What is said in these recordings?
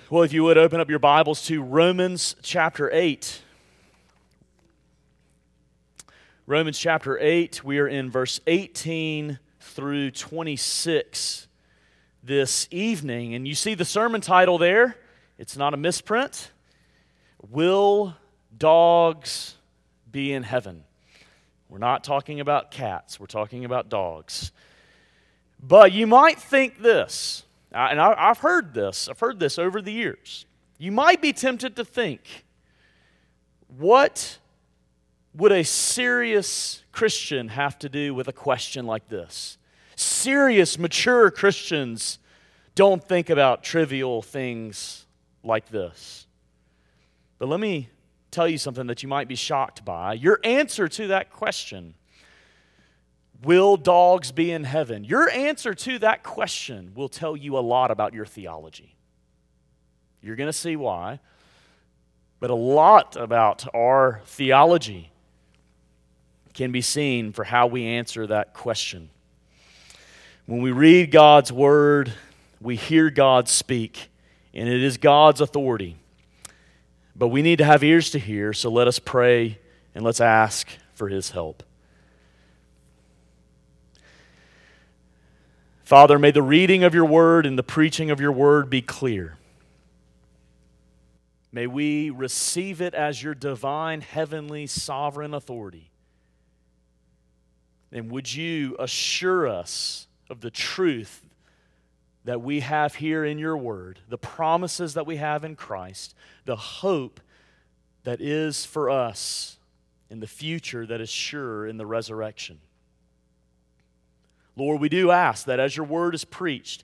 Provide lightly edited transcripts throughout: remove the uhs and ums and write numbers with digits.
Well, if you would open up your Bibles to Romans chapter 8. Romans chapter 8, we are in verse 18 through 26 this evening. And you see the sermon title there. It's not a misprint. Will dogs be in heaven? We're not talking about cats. We're talking about dogs. But you might think this. And I've heard this over the years. You might be tempted to think, what would a serious Christian have to do with a question like this? Serious, mature Christians don't think about trivial things like this. But let me tell you something that you might be shocked by. Your answer to that question, will dogs be in heaven? Your answer to that question will tell you a lot about your theology. You're going to see why. But a lot about our theology can be seen for how we answer that question. When we read God's Word, we hear God speak, and it is God's authority. But we need to have ears to hear, so let us pray and let's ask for His help. Father, may the reading of your word and the preaching of your word be clear. May we receive it as your divine, heavenly, sovereign authority. And would you assure us of the truth that we have here in your word, the promises that we have in Christ, the hope that is for us in the future that is sure in the resurrection. Lord, we do ask that as your word is preached,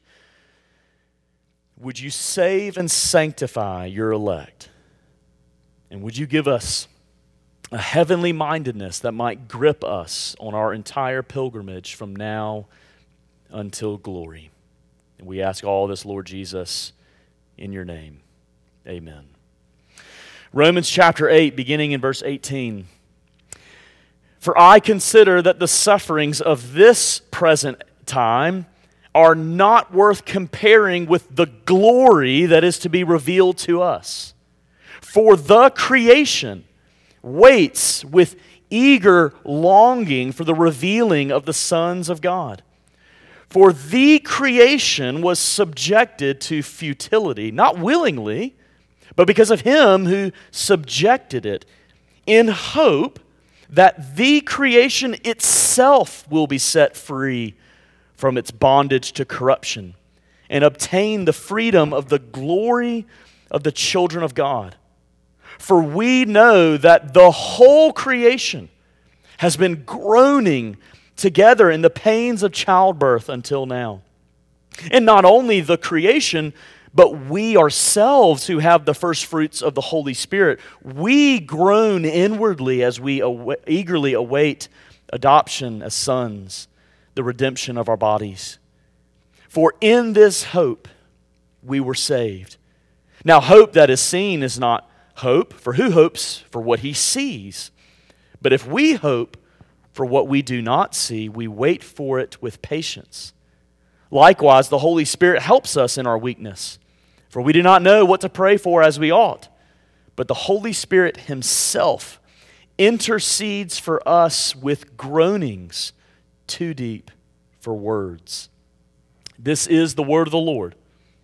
would you save and sanctify your elect? And would you give us a heavenly mindedness that might grip us on our entire pilgrimage from now until glory? And we ask all this, Lord Jesus, in your name. Amen. Romans chapter 8, beginning in verse 18. For I consider that the sufferings of this present time are not worth comparing with the glory that is to be revealed to us. For the creation waits with eager longing for the revealing of the sons of God. For the creation was subjected to futility, not willingly, but because of him who subjected it, in hope that the creation itself will be set free from its bondage to corruption and obtain the freedom of the glory of the children of God. For we know that the whole creation has been groaning together in the pains of childbirth until now. And not only the creation, but we ourselves who have the first fruits of the Holy Spirit, we groan inwardly as we eagerly await adoption as sons, the redemption of our bodies. For in this hope we were saved. Now hope that is seen is not hope, for who hopes for what he sees? But if we hope for what we do not see, we wait for it with patience. Likewise, the Holy Spirit helps us in our weakness. For we do not know what to pray for as we ought, but the Holy Spirit himself intercedes for us with groanings too deep for words. This is the word of the Lord.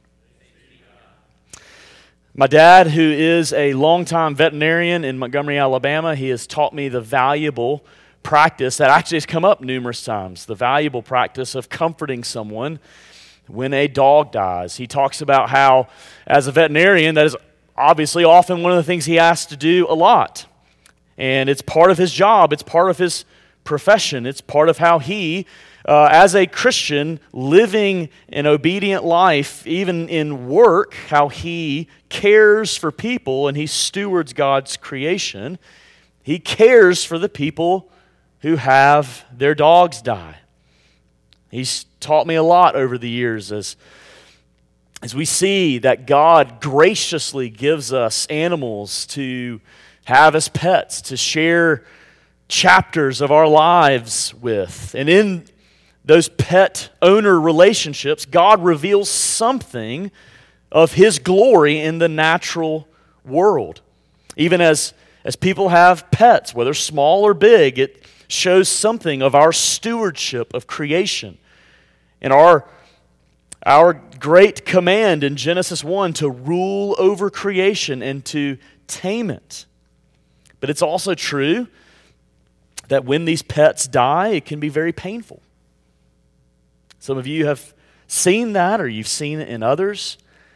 My dad, who is a longtime veterinarian in Montgomery, Alabama, he has taught me the valuable practice that actually has come up numerous times, the valuable practice of comforting someone when a dog dies. He talks about how, as a veterinarian, that is obviously often one of the things he has to do a lot. And it's part of his job. It's part of his profession. It's part of how he, as a Christian, living an obedient life, even in work, how he cares for people and he stewards God's creation. He cares for the people who have their dogs die. He's taught me a lot over the years as we see that God graciously gives us animals to have as pets, to share chapters of our lives with. And in those pet owner relationships, God reveals something of His glory in the natural world. Even as people have pets, whether small or big, it shows something of our stewardship of creation. And our great command in Genesis 1 to rule over creation and to tame it. But it's also true that when these pets die, it can be very painful. Some of you have seen that, or you've seen it in others.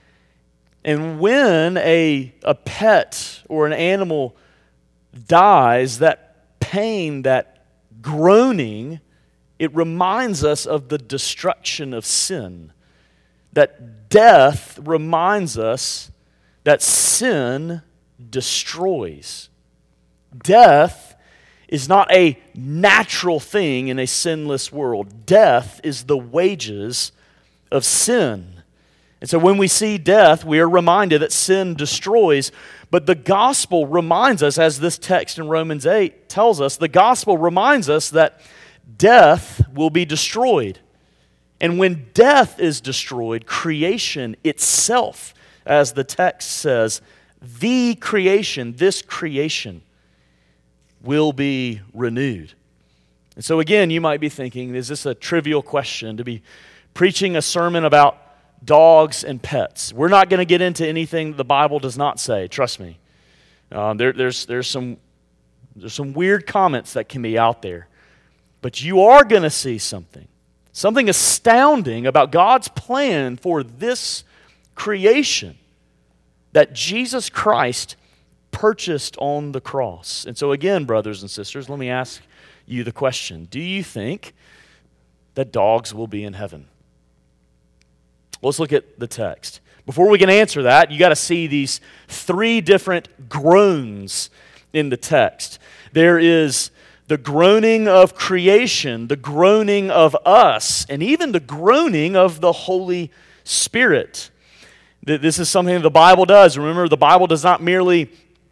And when a pet or an animal dies, that pain, that groaning, it reminds us of the destruction of sin. That death reminds us that sin destroys. Death is not a natural thing in a sinless world. Death is the wages of sin. And so when we see death, we are reminded that sin destroys. But the gospel reminds us, as this text in Romans 8 tells us, the gospel reminds us that death will be destroyed. And when death is destroyed, creation itself, as the text says, the creation, this creation, will be renewed. And so again, you might be thinking, is this a trivial question to be preaching a sermon about dogs and pets? We're not going to get into anything the Bible does not say, trust me. There's some weird comments that can be out there. But you are going to see something astounding about God's plan for this creation that Jesus Christ purchased on the cross. And so again, brothers and sisters, let me ask you the question. Do you think that dogs will be in heaven? Let's look at the text. Before we can answer that, you got to see these three different groans in the text. There is the groaning of creation, the groaning of us, and even the groaning of the Holy Spirit. This is something that the Bible does. Remember, the Bible doesn't merely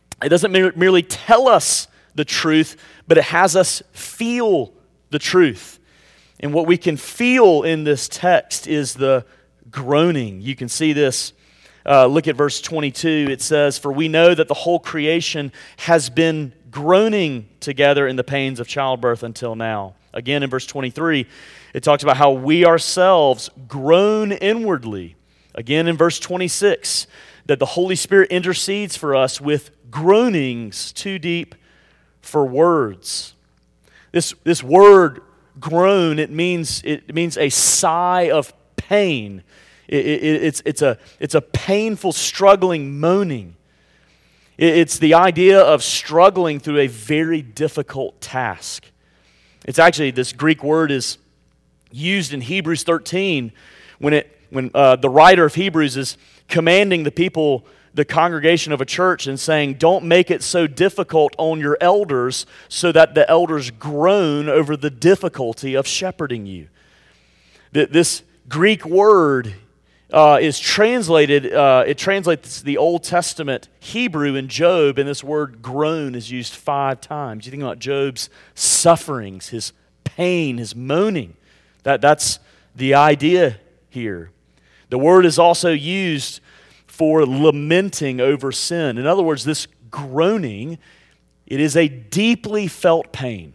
tell us the truth, but it has us feel the truth. And what we can feel in this text is the groaning. You can see this. Look at verse 22. It says, "For we know that the whole creation has been groaning together in the pains of childbirth until now." Again, in verse 23, it talks about how we ourselves groan inwardly. Again, in verse 26, that the Holy Spirit intercedes for us with groanings too deep for words. This word groan, it means a sigh of pain. It's a painful, struggling moaning. It's the idea of struggling through a very difficult task. It's actually, this Greek word is used in Hebrews 13 when the writer of Hebrews is commanding the people, the congregation of a church, and saying, don't make it so difficult on your elders so that the elders groan over the difficulty of shepherding you. This Greek word is translated, it translates the Old Testament Hebrew in Job, and this word groan is used 5 times. You think about Job's sufferings, his pain, his moaning. That's the idea here. The word is also used for lamenting over sin. In other words, this groaning, it is a deeply felt pain.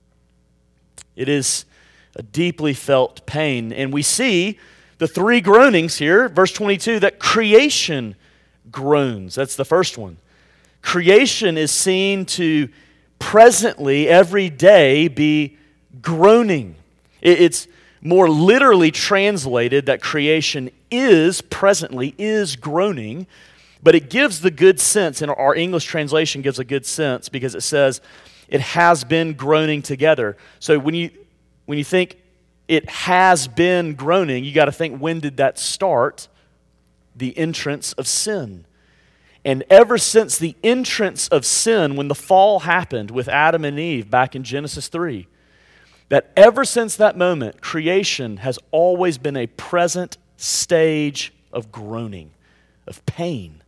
It is a deeply felt pain. And we see the 3 groanings here, verse 22, that creation groans. That's the first one. Creation is seen to presently, every day, be groaning. It's more literally translated that creation presently is groaning, but it gives the good sense, and our English translation gives a good sense because it says it has been groaning together. So when you think it has been groaning, you got to think, when did that start? The entrance of sin. And ever since the entrance of sin, when the fall happened with Adam and Eve back in Genesis 3, that ever since that moment, creation has always been a present stage of groaning, of pain.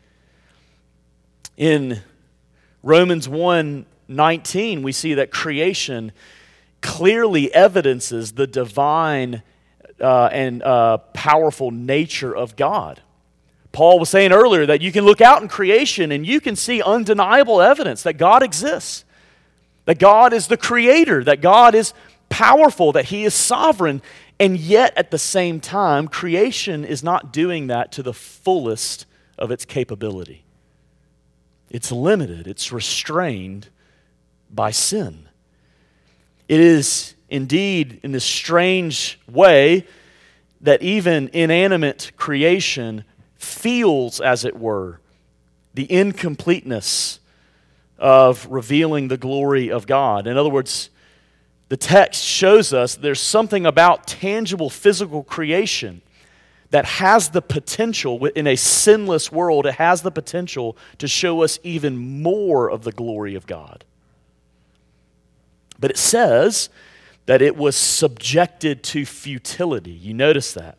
In Romans 1:19, we see that creation clearly evidences the divine and powerful nature of God. Paul was saying earlier that you can look out in creation and you can see undeniable evidence that God exists, that God is the creator, that God is powerful, that He is sovereign, and yet at the same time, creation is not doing that to the fullest of its capability. It's limited, it's restrained by sin. It is indeed in this strange way that even inanimate creation feels, as it were, the incompleteness of revealing the glory of God. In other words, the text shows us there's something about tangible physical creation that has the potential, in a sinless world, it has the potential to show us even more of the glory of God. But it says that it was subjected to futility. You notice that.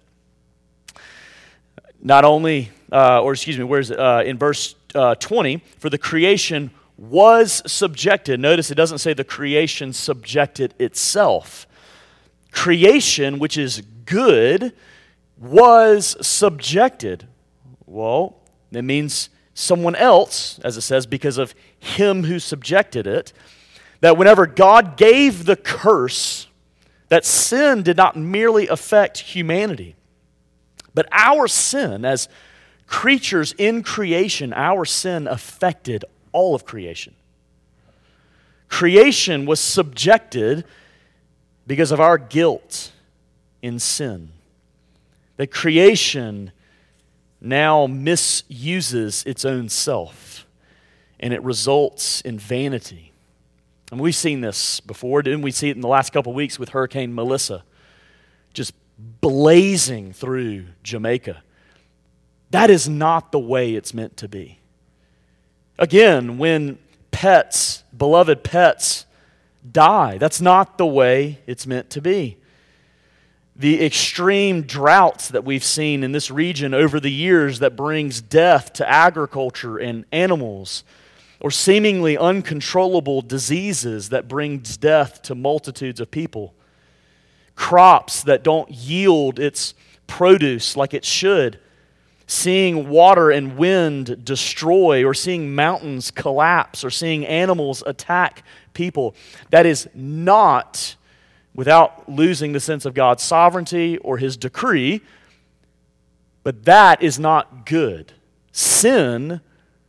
Not only, where is it? In verse 20, for the creation was subjected. Notice it doesn't say the creation subjected itself. Creation, which is good, was subjected. Well, that means someone else, as it says, because of Him who subjected it. That whenever God gave the curse, that sin did not merely affect humanity, but our sin, as creatures in creation, our sin affected all of creation. Creation was subjected because of our guilt in sin. That creation now misuses its own self, and it results in vanity. And we've seen this before. Didn't we see it in the last couple of weeks with Hurricane Melissa? Just blazing through Jamaica. That is not the way it's meant to be. Again, when pets, beloved pets, die, that's not the way it's meant to be. The extreme droughts that we've seen in this region over the years that brings death to agriculture and animals, or seemingly uncontrollable diseases that brings death to multitudes of people. Crops that don't yield its produce like it should. Seeing water and wind destroy, or seeing mountains collapse, or seeing animals attack people. That is not, without losing the sense of God's sovereignty or His decree, but that is not good. Sin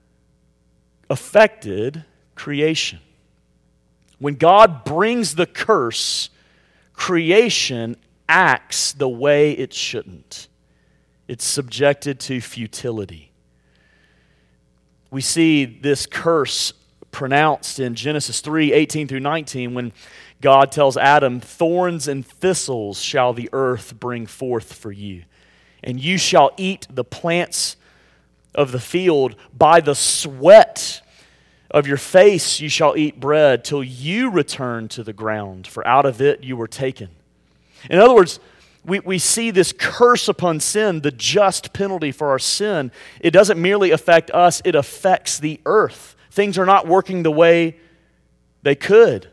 affected creation. When God brings the curse, creation acts the way it shouldn't. It's subjected to futility. We see this curse pronounced in Genesis 3:18 through 19 when God tells Adam, "Thorns and thistles shall the earth bring forth for you, and you shall eat the plants of the field. By the sweat of your face you shall eat bread till you return to the ground, for out of it you were taken." In other words, we see this curse upon sin, the just penalty for our sin. It doesn't merely affect us, it affects the earth. Things are not working the way they could.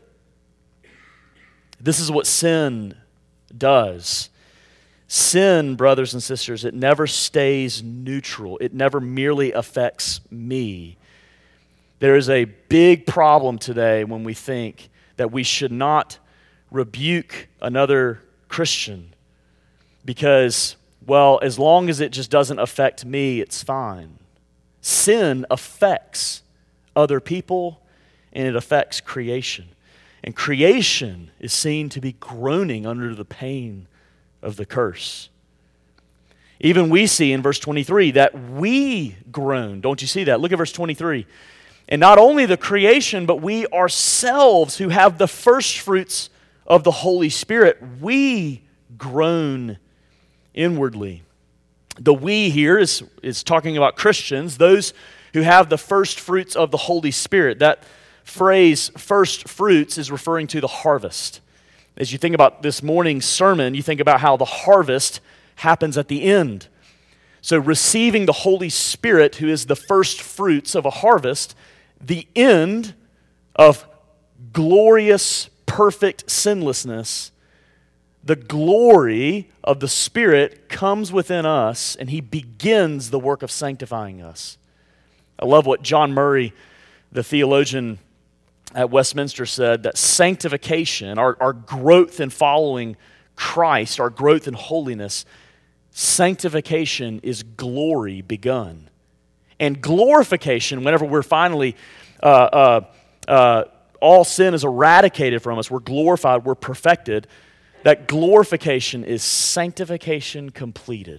This is what sin does. Sin, brothers and sisters, it never stays neutral. It never merely affects me. There is a big problem today when we think that we should not rebuke another Christian because, well, as long as it just doesn't affect me, it's fine. Sin affects other people and it affects creation. And creation is seen to be groaning under the pain of the curse. Even we see in verse 23 that we groan. Don't you see that? Look at verse 23. And not only the creation, but we ourselves who have the first fruits of the Holy Spirit, we groan inwardly. The we here is talking about Christians, those who have the first fruits of the Holy Spirit. That phrase, first fruits, is referring to the harvest. As you think about this morning's sermon, you think about how the harvest happens at the end. So receiving the Holy Spirit, who is the first fruits of a harvest, the end of glorious, perfect sinlessness, the glory of the Spirit comes within us, and He begins the work of sanctifying us. I love what John Murray, the theologian at Westminster, said, that sanctification, our growth in following Christ, our growth in holiness, sanctification is glory begun. And glorification, whenever we're finally, all sin is eradicated from us, we're glorified, we're perfected, that glorification is sanctification completed.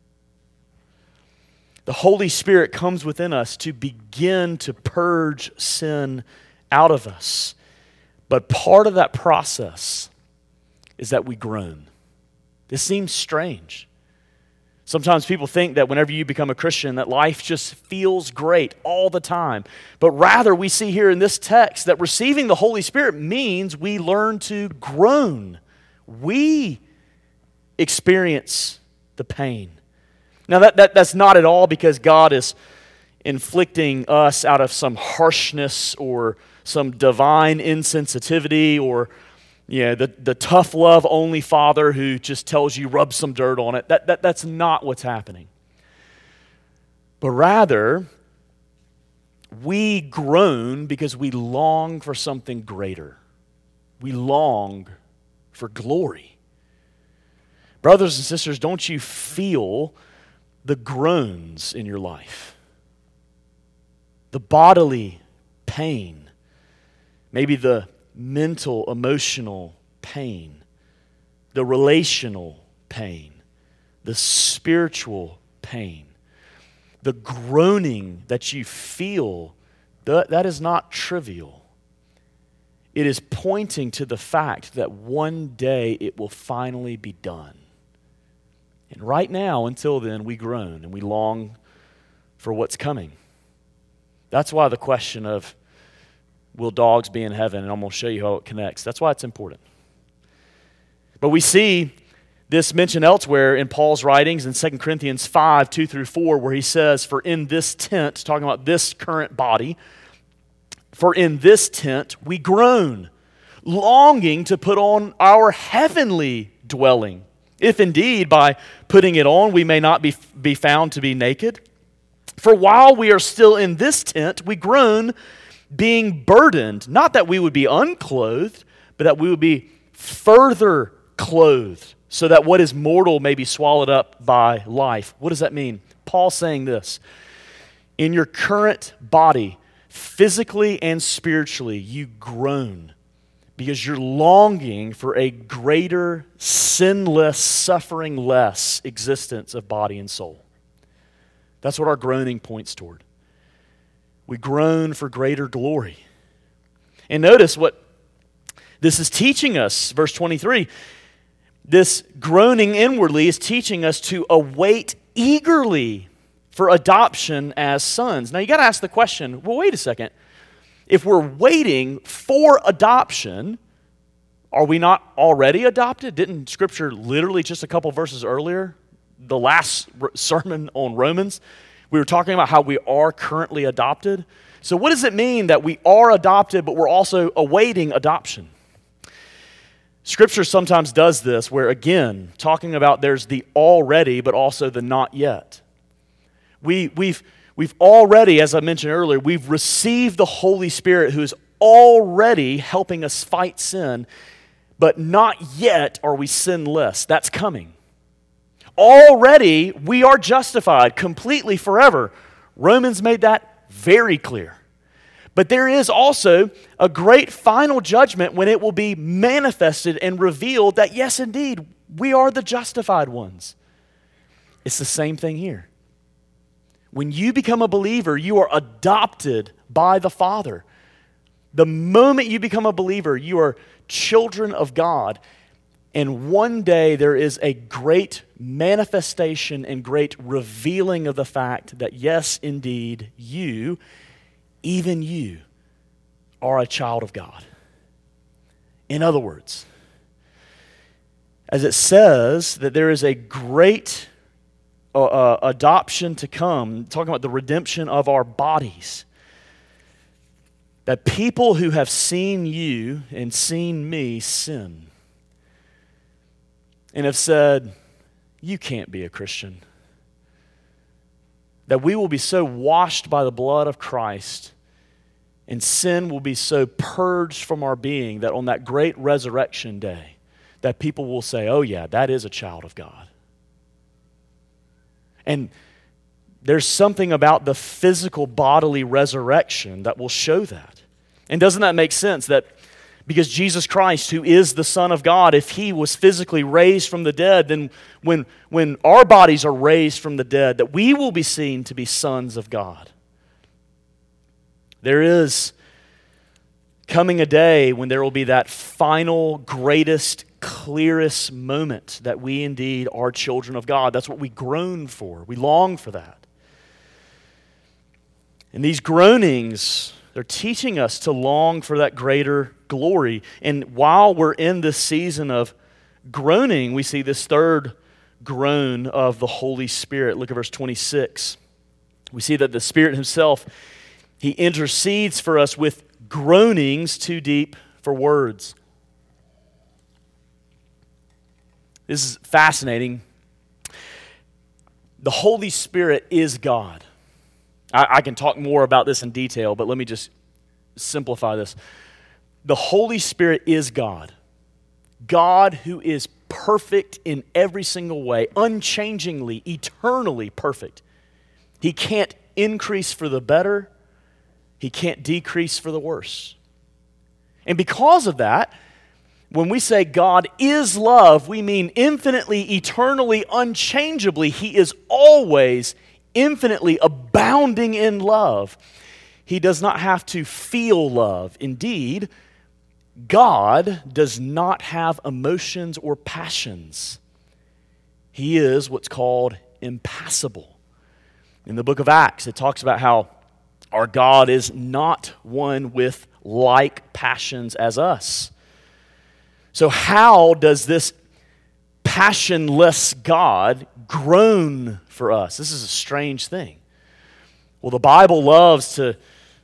The Holy Spirit comes within us to begin to purge sin out of us. But part of that process is that we groan. This seems strange. Sometimes people think that whenever you become a Christian, that life just feels great all the time. But rather, we see here in this text that receiving the Holy Spirit means we learn to groan. We experience the pain. Now, that's not at all because God is inflicting us out of some harshness or some divine insensitivity or the tough love only father who just tells you rub some dirt on it. That's not what's happening. But rather, we groan because we long for something greater. We long for glory. Brothers and sisters, don't you feel the groans in your life? The bodily pain, maybe the mental, emotional pain, the relational pain, the spiritual pain, the groaning that you feel, that is not trivial. It is pointing to the fact that one day it will finally be done. And right now, until then, we groan and we long for what's coming. That's why the question of, will dogs be in heaven? And I'm going to show you how it connects. That's why it's important. But we see this mentioned elsewhere in Paul's writings in 2 Corinthians 5, 2 through 4, where he says, for in this tent, talking about this current body, for in this tent we groan, longing to put on our heavenly dwelling, if indeed by putting it on we may not be found to be naked. For while we are still in this tent, we groan, being burdened, not that we would be unclothed, but that we would be further clothed, so that what is mortal may be swallowed up by life. What does that mean? Paul's saying this: in your current body, physically and spiritually, you groan because you're longing for a greater, sinless, suffering less existence of body and soul. That's what our groaning points toward. We groan for greater glory. And notice what this is teaching us, verse 23. This groaning inwardly is teaching us to await eagerly for adoption as sons. Now you got to ask the question, well, wait a second. If we're waiting for adoption, are we not already adopted? Didn't Scripture literally just a couple verses earlier, the last sermon on Romans, we were talking about how we are currently adopted? So what does it mean that we are adopted, but we're also awaiting adoption? Scripture sometimes does this, where again, talking about there's the already, but also the not yet. We've already, as I mentioned earlier, we've received the Holy Spirit who is already helping us fight sin, but not yet are we sinless. That's coming. Already, we are justified completely forever. Romans made that very clear. But there is also a great final judgment when it will be manifested and revealed that, yes, indeed, we are the justified ones. It's the same thing here. When you become a believer, you are adopted by the Father. The moment you become a believer, you are children of God. And one day there is a great manifestation and great revealing of the fact that, yes, indeed, you, even you, are a child of God. In other words, as it says that there is a great adoption to come, talking about the redemption of our bodies, that people who have seen you and seen me sin and have said, you can't be a Christian. That we will be so washed by the blood of Christ and sin will be so purged from our being that on that great resurrection day, that people will say, oh yeah, that is a child of God. And there's something about the physical bodily resurrection that will show that. And doesn't that make sense that because Jesus Christ, who is the Son of God, if He was physically raised from the dead, then when our bodies are raised from the dead, that we will be seen to be sons of God. There is coming a day when there will be that final, greatest, clearest moment that we indeed are children of God. That's what we groan for. We long for that. And these groanings, they're teaching us to long for that greater glory. And while we're in this season of groaning, we see this third groan of the Holy Spirit. Look at verse 26. We see that the Spirit Himself, He intercedes for us with groanings too deep for words. This is fascinating. The Holy Spirit is God. I can talk more about this in detail, but let me just simplify this. The Holy Spirit is God. God who is perfect in every single way, unchangingly, eternally perfect. He can't increase for the better. He can't decrease for the worse. And because of that, when we say God is love, we mean infinitely, eternally, unchangeably. He is always infinitely abounding in love. He does not have to feel love. Indeed, God does not have emotions or passions. He is what's called impassible. In the book of Acts, it talks about how our God is not one with like passions as us. So how does this passionless God groan for us? This is a strange thing. Well, the Bible loves to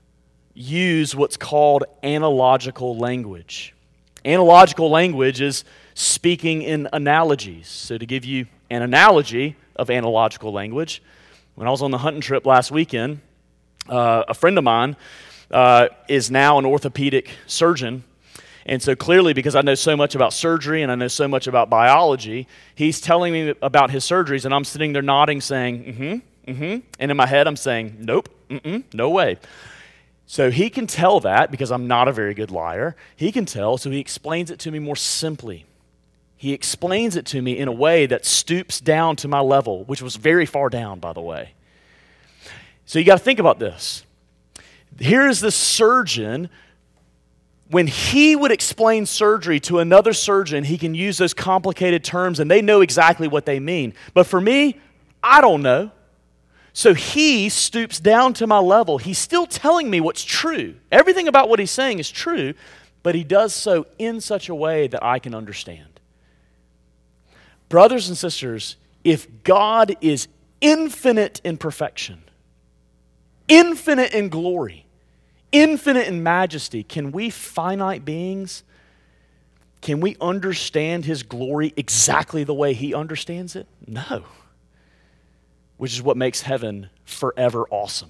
use what's called analogical language. Analogical language is speaking in analogies. So to give you an analogy of analogical language, when I was on the hunting trip last weekend, a friend of mine is now an orthopedic surgeon. And so clearly, because I know so much about surgery and I know so much about biology, he's telling me about his surgeries, and I'm sitting there nodding, saying, and in my head I'm saying, nope, no way. So he can tell that, because I'm not a very good liar. He can tell, so he explains it to me more simply. He explains it to me in a way that stoops down to my level, which was very far down, by the way. So you got to think about this. Here's the surgeon. When he would explain surgery to another surgeon, he can use those complicated terms and they know exactly what they mean. But for me, I don't know. So he stoops down to my level. He's still telling me what's true. Everything about what he's saying is true, but he does so in such a way that I can understand. Brothers and sisters, if God is infinite in perfection, infinite in glory, infinite in majesty, can we finite beings, can we understand His glory exactly the way He understands it? No. Which is what makes heaven forever awesome.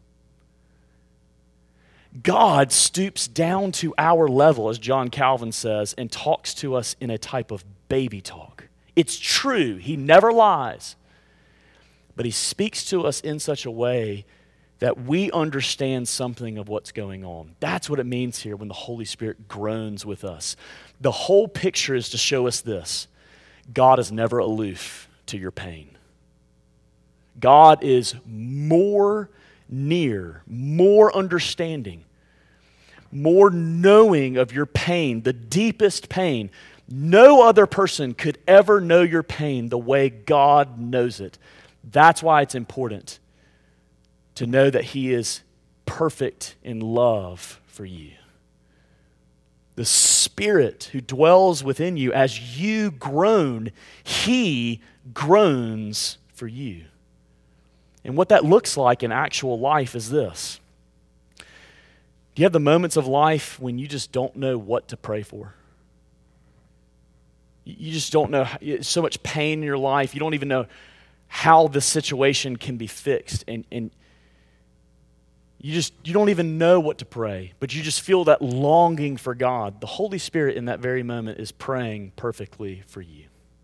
God stoops down to our level, as John Calvin says, and talks to us in a type of baby talk. It's true. He never lies. But He speaks to us in such a way that we understand something of what's going on. That's what it means here when the Holy Spirit groans with us. The whole picture is to show us this: God is never aloof to your pain. God is more near, more understanding, more knowing of your pain, the deepest pain. No other person could ever know your pain the way God knows it. That's why it's important to know that He is perfect in love for you. The Spirit who dwells within you, as you groan, He groans for you. And what that looks like in actual life is this. Do you have the moments of life when you just don't know what to pray for? You just don't know, so much pain in your life, you don't even know how the situation can be fixed. And you don't even know what to pray, but you just feel that longing for God. The Holy Spirit in that very moment is praying perfectly for you.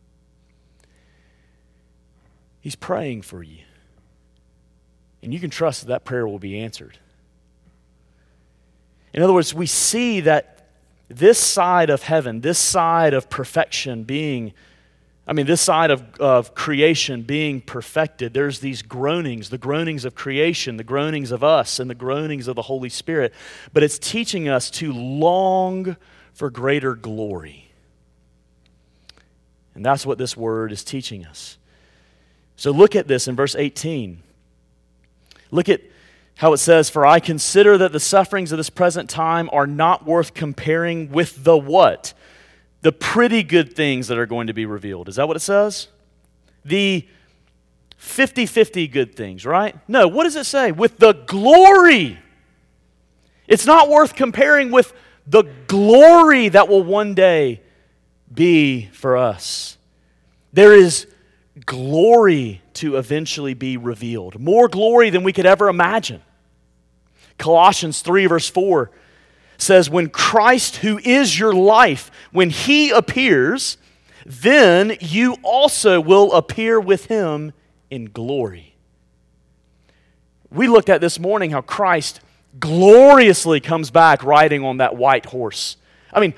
He's praying for you. And you can trust that that prayer will be answered. In other words, we see that this side of heaven, this side of perfection this side of creation being perfected, there's these groanings, the groanings of creation, the groanings of us, and the groanings of the Holy Spirit. But it's teaching us to long for greater glory. And that's what this word is teaching us. So look at this in verse 18. Look at how it says, "For I consider that the sufferings of this present time are not worth comparing with the" what? The pretty good things that are going to be revealed. Is that what it says? The 50-50 good things, right? No, what does it say? With the glory. It's not worth comparing with the glory that will one day be for us. There is glory to eventually be revealed. More glory than we could ever imagine. Colossians 3 verse 4 says, "When Christ, who is your life, when He appears, then you also will appear with Him in glory." We looked at this morning how Christ gloriously comes back riding on that white horse. I mean,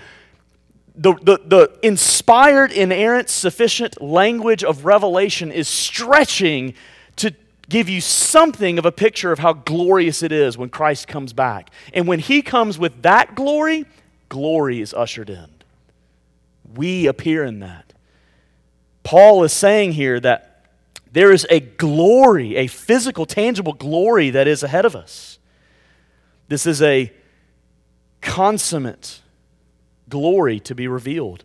the inspired, inerrant, sufficient language of Revelation is stretching to give you something of a picture of how glorious it is when Christ comes back. And when He comes with that glory, glory is ushered in. We appear in that. Paul is saying here that there is a glory, a physical, tangible glory that is ahead of us. This is a consummate glory to be revealed.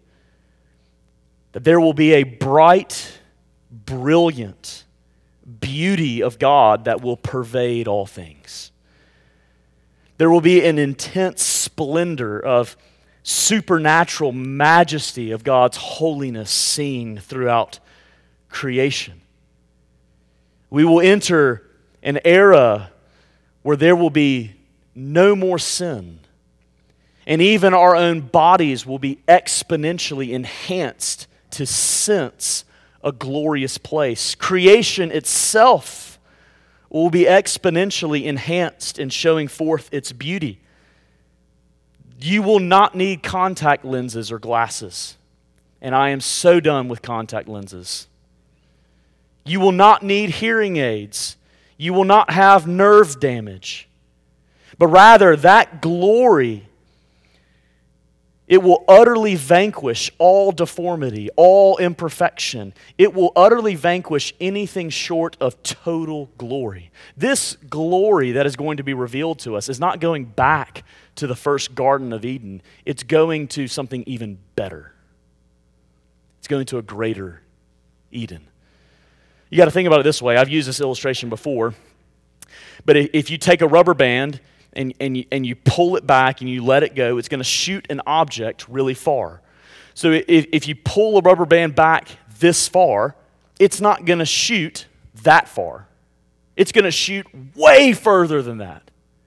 That there will be a bright, brilliant beauty of God that will pervade all things. There will be an intense splendor of supernatural majesty of God's holiness seen throughout creation. We will enter an era where there will be no more sin. And even our own bodies will be exponentially enhanced to sense a glorious place. Creation itself will be exponentially enhanced in showing forth its beauty. You will not need contact lenses or glasses. And I am so done with contact lenses. You will not need hearing aids. You will not have nerve damage. But rather, that glory, it will utterly vanquish all deformity, all imperfection. It will utterly vanquish anything short of total glory. This glory that is going to be revealed to us is not going back to the first Garden of Eden. It's going to something even better. It's going to a greater Eden. You got to think about it this way. I've used this illustration before. But if you take a rubber band and you pull it back and you let it go, it's going to shoot an object really far. So if you pull a rubber band back this far, it's not going to shoot that far. It's going to shoot way further than that.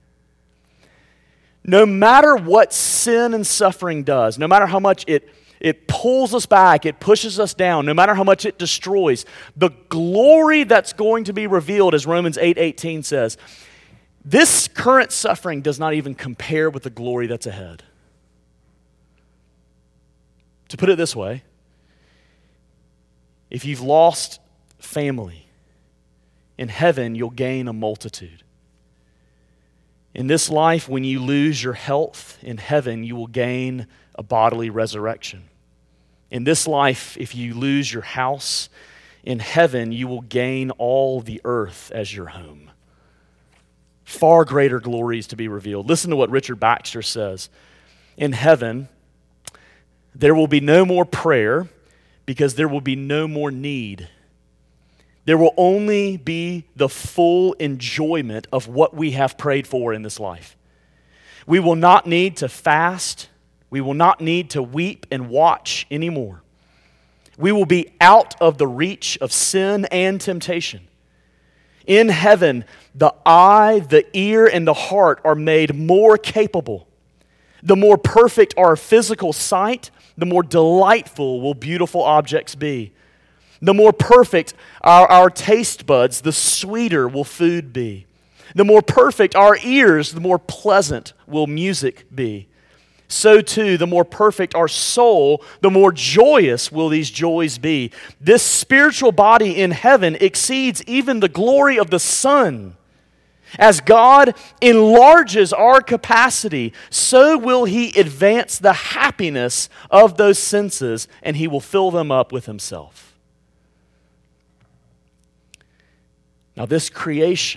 No matter what sin and suffering does, no matter how much it pulls us back, it pushes us down, no matter how much it destroys, the glory that's going to be revealed, as Romans 8:18 says, this current suffering does not even compare with the glory that's ahead. To put it this way, if you've lost family, in heaven you'll gain a multitude. In this life, when you lose your health, in heaven you will gain a bodily resurrection. In this life, if you lose your house, in heaven you will gain all the earth as your home. Far greater glories to be revealed. Listen to what Richard Baxter says. In heaven, there will be no more prayer because there will be no more need. There will only be the full enjoyment of what we have prayed for in this life. We will not need to fast. We will not need to weep and watch anymore. We will be out of the reach of sin and temptation. In heaven, the eye, the ear, and the heart are made more capable. The more perfect our physical sight, the more delightful will beautiful objects be. The more perfect our taste buds, the sweeter will food be. The more perfect our ears, the more pleasant will music be. So too, the more perfect our soul, the more joyous will these joys be. This spiritual body in heaven exceeds even the glory of the sun. As God enlarges our capacity, so will He advance the happiness of those senses, and He will fill them up with Himself. Now this creation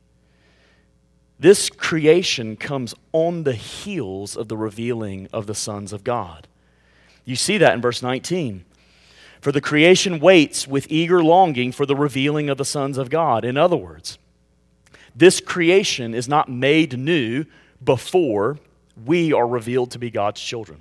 comes on the heels of the revealing of the sons of God. You see that in verse 19. For the creation waits with eager longing for the revealing of the sons of God. In other words, this creation is not made new before we are revealed to be God's children.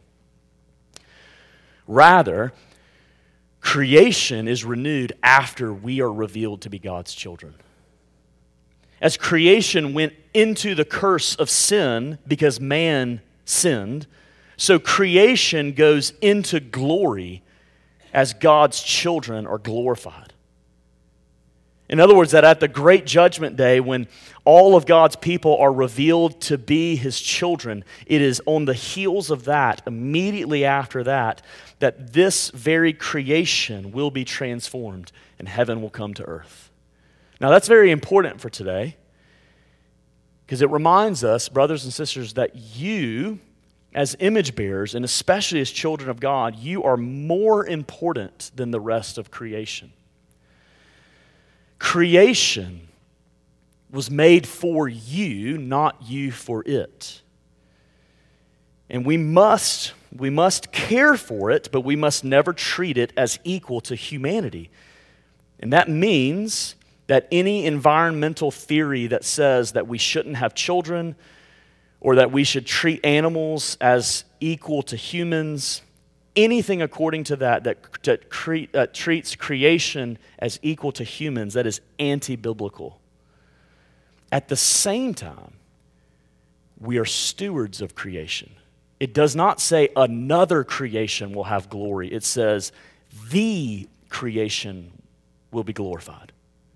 Rather, creation is renewed after we are revealed to be God's children. As creation went into the curse of sin because man sinned, so creation goes into glory as God's children are glorified. In other words, that at the great judgment day, when all of God's people are revealed to be His children, it is on the heels of that, immediately after that, that this very creation will be transformed and heaven will come to earth. Now that's very important for today, because it reminds us, brothers and sisters, that you, as image bearers, and especially as children of God, you are more important than the rest of creation. Creation was made for you, not you for it. And we must care for it, but we must never treat it as equal to humanity. And that means that any environmental theory that says that we shouldn't have children or that we should treat animals as equal to humans, anything according to that treats creation as equal to humans, that is anti-biblical. At the same time, we are stewards of creation. It does not say another creation will have glory. It says the creation will be glorified.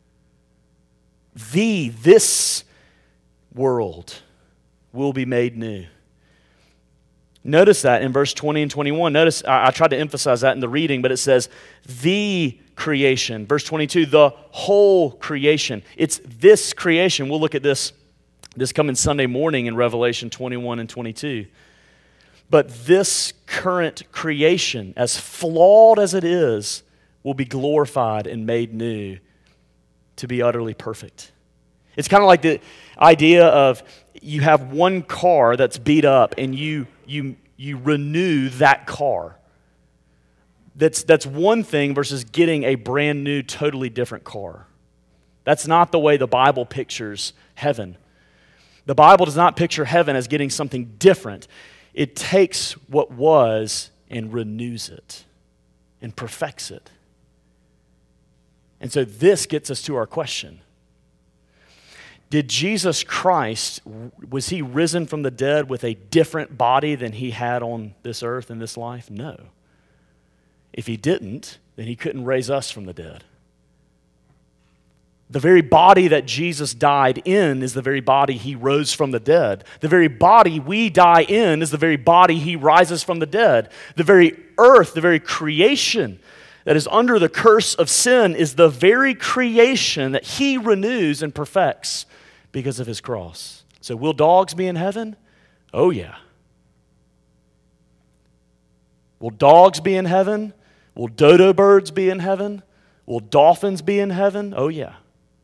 This world will be made new. Notice that in verse 20 and 21. Notice, I tried to emphasize that in the reading, but it says the creation. Verse 22, the whole creation. It's this creation. We'll look at this coming Sunday morning in Revelation 21 and 22. But this current creation, as flawed as it is, will be glorified and made new to be utterly perfect. It's kind of like the idea of you have one car that's beat up and you renew that car. That's one thing versus getting a brand new, totally different car. That's not the way the Bible pictures heaven. The Bible does not picture heaven as getting something different. It takes what was and renews it and perfects it. And so this gets us to our question. Did Jesus Christ, was He risen from the dead with a different body than He had on this earth in this life? No. If He didn't, then He couldn't raise us from the dead. The very body that Jesus died in is the very body He rose from the dead. The very body we die in is the very body He rises from the dead. The very earth, the very creation that is under the curse of sin is the very creation that He renews and perfects because of His cross. So will dogs be in heaven? Oh yeah. Will dogs be in heaven? Will dodo birds be in heaven? Will dolphins be in heaven? Oh yeah.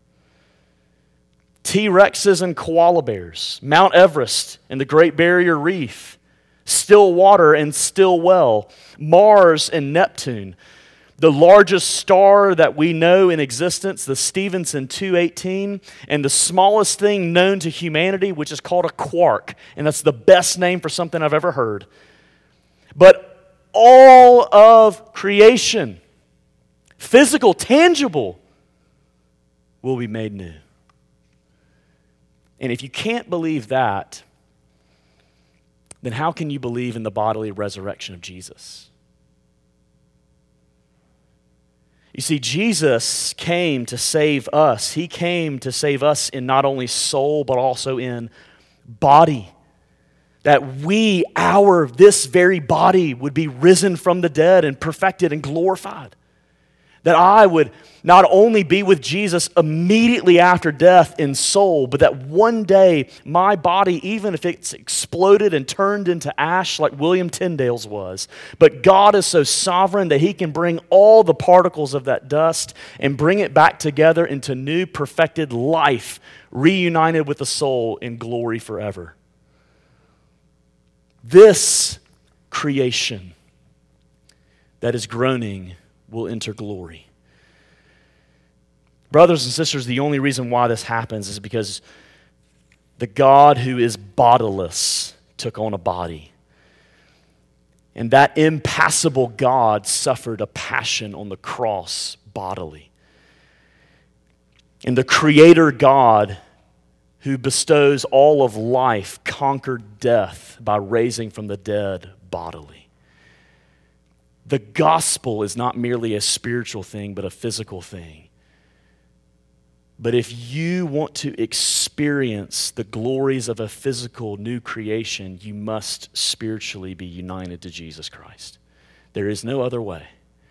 T-Rexes and koala bears, Mount Everest and the Great Barrier Reef, still water and still well, Mars and Neptune, the largest star that we know in existence, the Stephenson 218, and the smallest thing known to humanity, which is called a quark, and that's the best name for something I've ever heard. But all of creation physical, tangible, will be made new. And if you can't believe that, then how can you believe in the bodily resurrection of Jesus? You see, Jesus came to save us. He came to save us in not only soul, but also in body. That this very body would be risen from the dead and perfected and glorified. That I would not only be with Jesus immediately after death in soul, but that one day my body, even if it's exploded and turned into ash like William Tyndale's was, but God is so sovereign that He can bring all the particles of that dust and bring it back together into new perfected life, reunited with the soul in glory forever. This creation that is groaning will enter glory. Brothers and sisters, the only reason why this happens is because the God who is bodiless took on a body. And that impassible God suffered a passion on the cross bodily. And the Creator God who bestows all of life conquered death by raising from the dead bodily. The gospel is not merely a spiritual thing, but a physical thing. But if you want to experience the glories of a physical new creation, you must spiritually be united to Jesus Christ. There is no other way.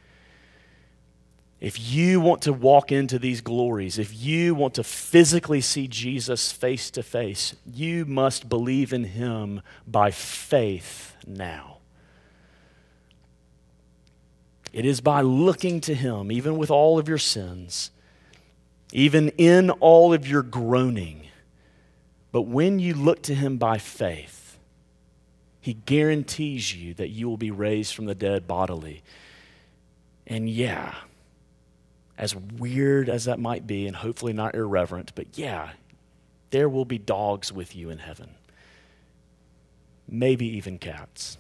If you want to walk into these glories, if you want to physically see Jesus face to face, you must believe in Him by faith now. It is by looking to Him, even with all of your sins, even in all of your groaning. But when you look to Him by faith, He guarantees you that you will be raised from the dead bodily. And yeah, as weird as that might be, and hopefully not irreverent, but yeah, there will be dogs with you in heaven. Maybe even cats.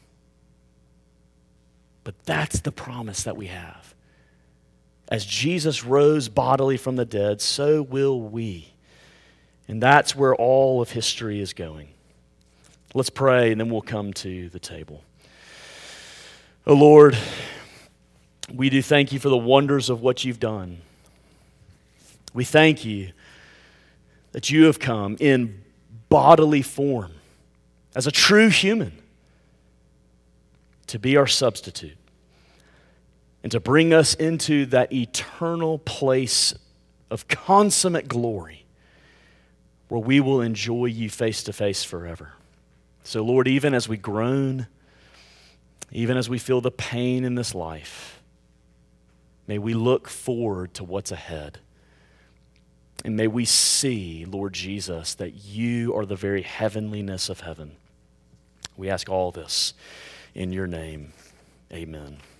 But that's the promise that we have. As Jesus rose bodily from the dead, so will we. And that's where all of history is going. Let's pray, and then we'll come to the table. Oh Lord, we do thank You for the wonders of what You've done. We thank You that You have come in bodily form as a true human to be our substitute and to bring us into that eternal place of consummate glory where we will enjoy You face to face forever. So Lord, even as we groan, even as we feel the pain in this life, may we look forward to what's ahead. And may we see, Lord Jesus, that You are the very heavenliness of heaven. We ask all this in Your name. Amen.